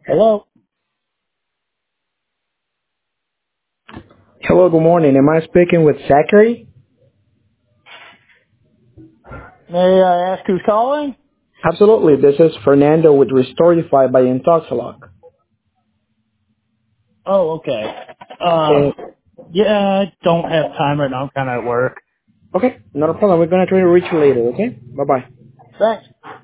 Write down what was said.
Hello. Hello, good morning. Am I speaking with Zachary? May I ask who's calling? Absolutely. This is Fernando with Restorify by Intoxilock. Oh, okay. Uh, Yeah, I don't have time right now. I'm kind of at work. okay, not a problem. We're going to try to reach you later, okay? Bye-bye. Thanks.